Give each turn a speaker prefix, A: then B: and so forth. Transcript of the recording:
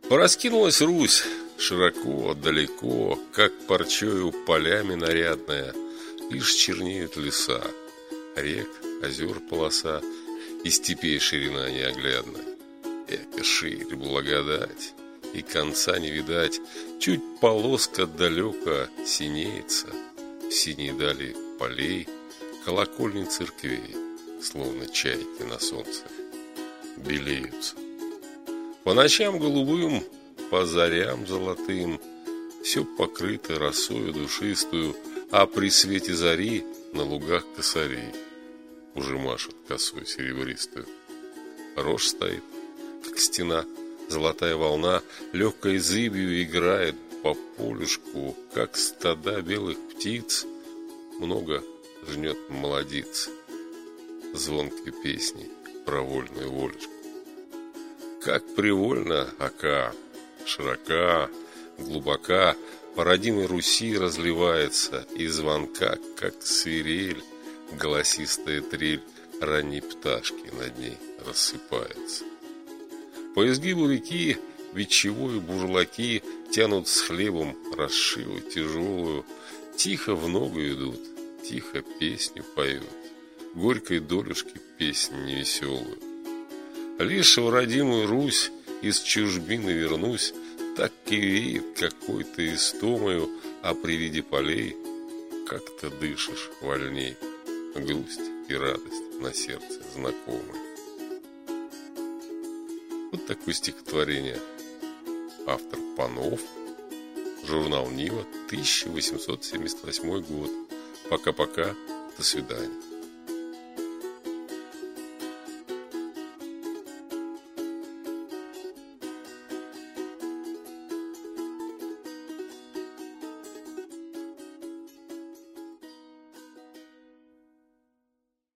A: Пораскинулась Русь широко, далеко, как парчою полями нарядная. Лишь чернеют леса, рек, озер полоса, и степей ширина неоглядная. Эка ширь, благодать, и конца не видать. Чуть полоска далеко синеется, в синей дали полей, колокольни церквей, словно чайки на солнце, белеются. По ночам голубым, по зарям золотым все покрыто росою душистую, а при свете зари на лугах косарей уже машет косой серебристую. Рожь стоит, как стена, золотая волна легкой зыбью играет по полюшку, как стада белых птиц. Много жнет молодиц звонкой песни про вольную волюшку. Как привольно ока, широка, глубока, по родимой Руси разливается, и звонка, как свирель, голосистая трель ранней пташки над ней рассыпается. По изгибу реки ветчевой бурлаки тянут с хлебом расшиву тяжелую, тихо в ногу идут, тихо песню поют, горькой долюшки песнь невеселую. Лишь в родимую Русь из чужбины вернусь, так и веет какой-то истомою, а при виде полей как-то дышишь вольней, грусть и радость на сердце знакомы. Вот такое стихотворение. Автор Панов. Журнал «Нива», 1878 год. Пока-пока. До свидания.